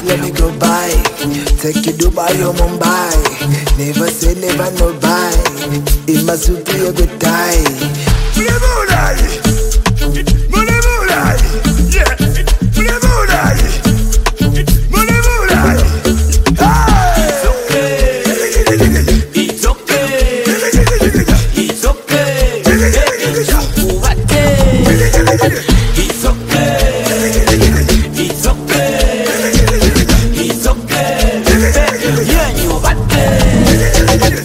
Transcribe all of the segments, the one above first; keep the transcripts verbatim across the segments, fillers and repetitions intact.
let me go buy. Take you Dubai or Mumbai. Never say never no buy. In my suit you go die. Mulai, mulai, yeah. Mulai, mulai. It's okay. It's okay. It's okay. It's okay. It's okay. It's okay. It's okay. Yeah, you got it.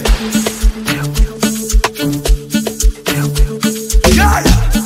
Yeah.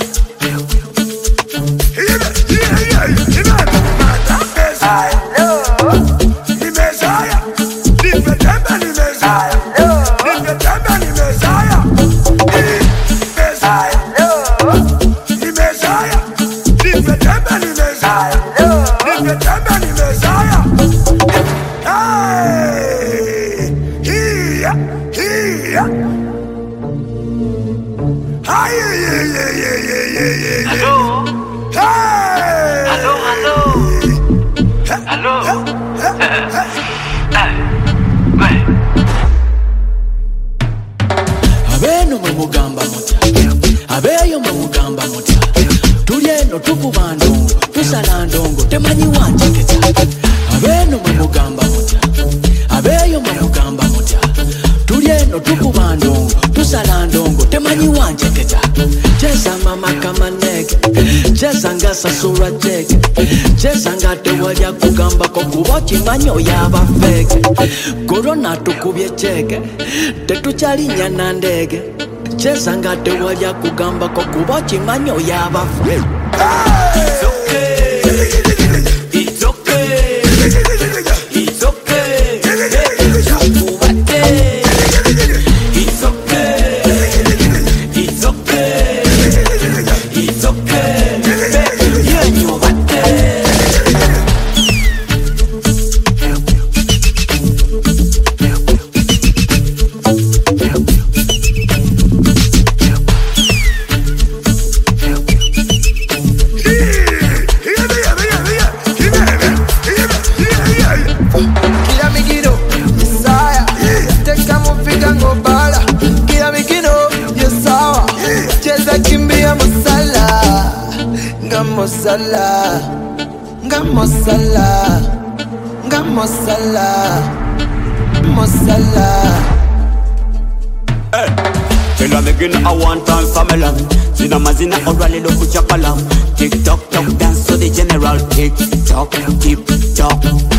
Abeno mugamba mutya, abeyo mugamba mutya. Tulieno tukubandongo, tusalandongo, temanyi wanjeketa. Abeno mugamba mutya, abeyo mugamba mutya. Tulieno tukubandongo, tusalandongo, temanyi wanjeketa. Cheza mama kama nege, cheza ngasa sura jeke. Cheza ngate walya kugamba ko kuba kimanyo yaba feke. Corona tukubye cheke, tetuchalinya na ndege. Cheza ngate walya kugamba ko kuba kimanyo yaba feke. It's okay. It's okay. It's okay. It's okay. It's okay. It's okay. It's okay. Yeah, you got it. Ngamosala, ngamosala, ngamosala, mosala. Hey, tell her begin a one time family. Zina mazina orale lo kuchapala. Tick tock tock dance to the general. Tick tock, tick tock.